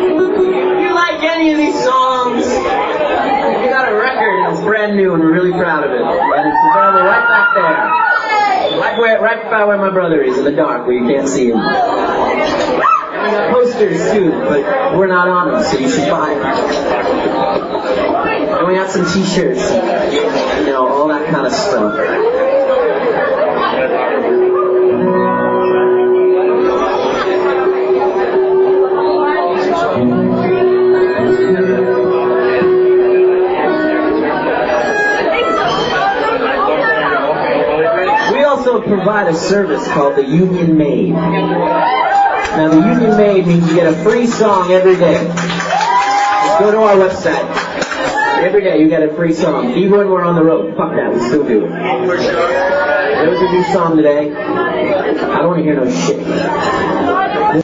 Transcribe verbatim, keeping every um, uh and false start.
If you like any of these songs, we got a record and it's brand new and we're really proud of it. And it's available right back there. Right where, right by where my brother is in the dark where you can't see him. And we got posters too, but we're not on them, so you should buy them. And we got some t-shirts, you know, all that kind of stuff. We also provide a service called the Union Maid. Now the Union Maid means you get a free song every day. Just go to our website. Every day you get a free song. Even when we're on the road. Fuck that, we still do it. There was a new song today. I don't want to hear no shit.